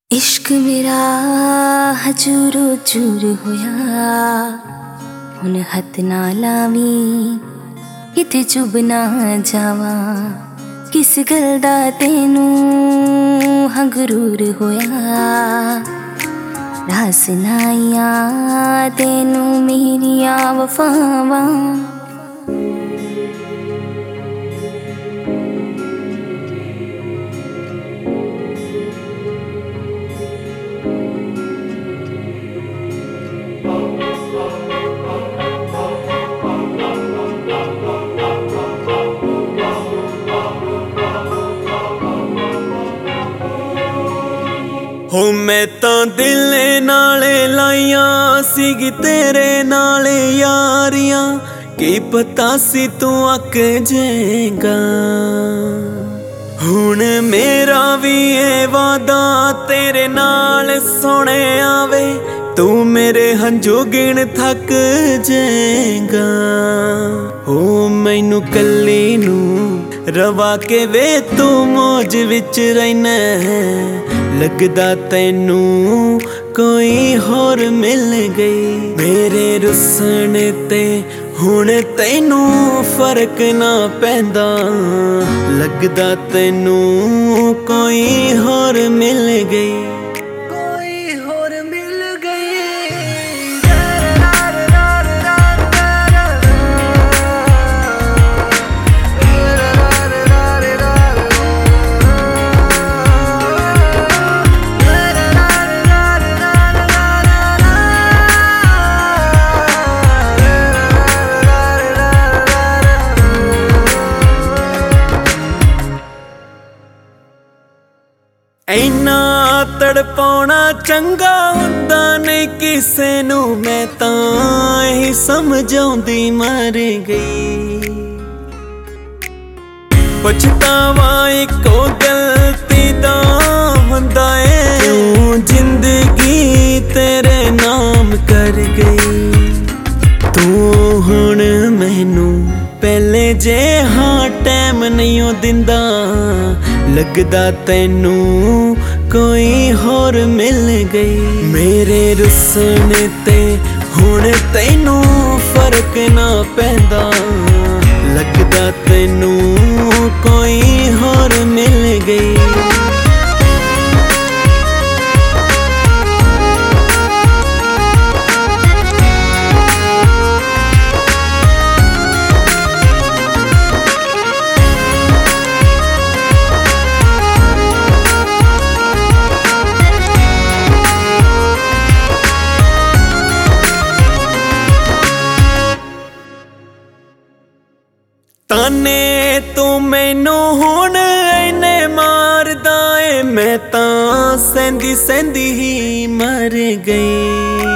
इश्क मेरा हजूरो चूर होया हुन हथ ना लावी इत्थे चुभ ना जावा किस गल दा तेनू हंगरूर होया रास नाइया तेनू मेरिया वफावा हो मैं तो दिल नाले लाइया सीगी तेरे नाले यारियां की पता सी तू अक जाएगा हुण मेरा भी ये वादा तेरे नाल सोने आवे तू मेरे हंजू गिण थक जाएगा हो मैनू कल्ली नू रवा के वे तू मौज विच रहना लगदा तैनू कोई होर मिल गई मेरे रुसन ते हुण तैनू फर्क ना पैंदा लगदा तैनू कोई होर मिल गई इन्ना तड़पाउणा चंगा हुंदा नहीं किसे नू मैं तां ही समझाउंदी मर गई पछतावा इको गलती दा हुंदा ऐ क्यों जिंदगी तेरे नाम कर गई तू हुण मैनू पहले जे हाँ टैम नहीं दिंदा लगदा तैनू कोई होर मिल गई मेरे रुसन ते हुण तैनू फर्क ना पैंदा लगदा तैनू कोई होर मिल गई ताने तू मैनू हुण इन्ने मारदा ए मैं तां सैंदी सैंदी ही मर गई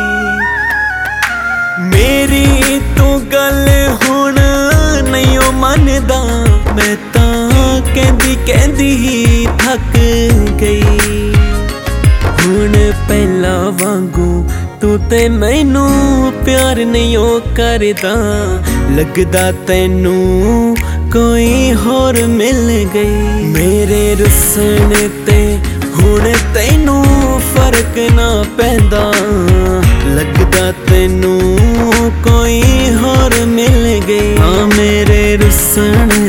मेरी तू गल हुण नहीं ओ मनदा मैं तां कहंदी कहंदी ही थक गई हुण पहला वांगू तू ते मैनू प्यार नहीं ओ करदा लगदा तैनू कोई होर मिल गई मेरे रुसन ते हुण तैनू फर्क ना पैंदा लगदा तैनू कोई होर मिल गई हाँ मेरे रुसन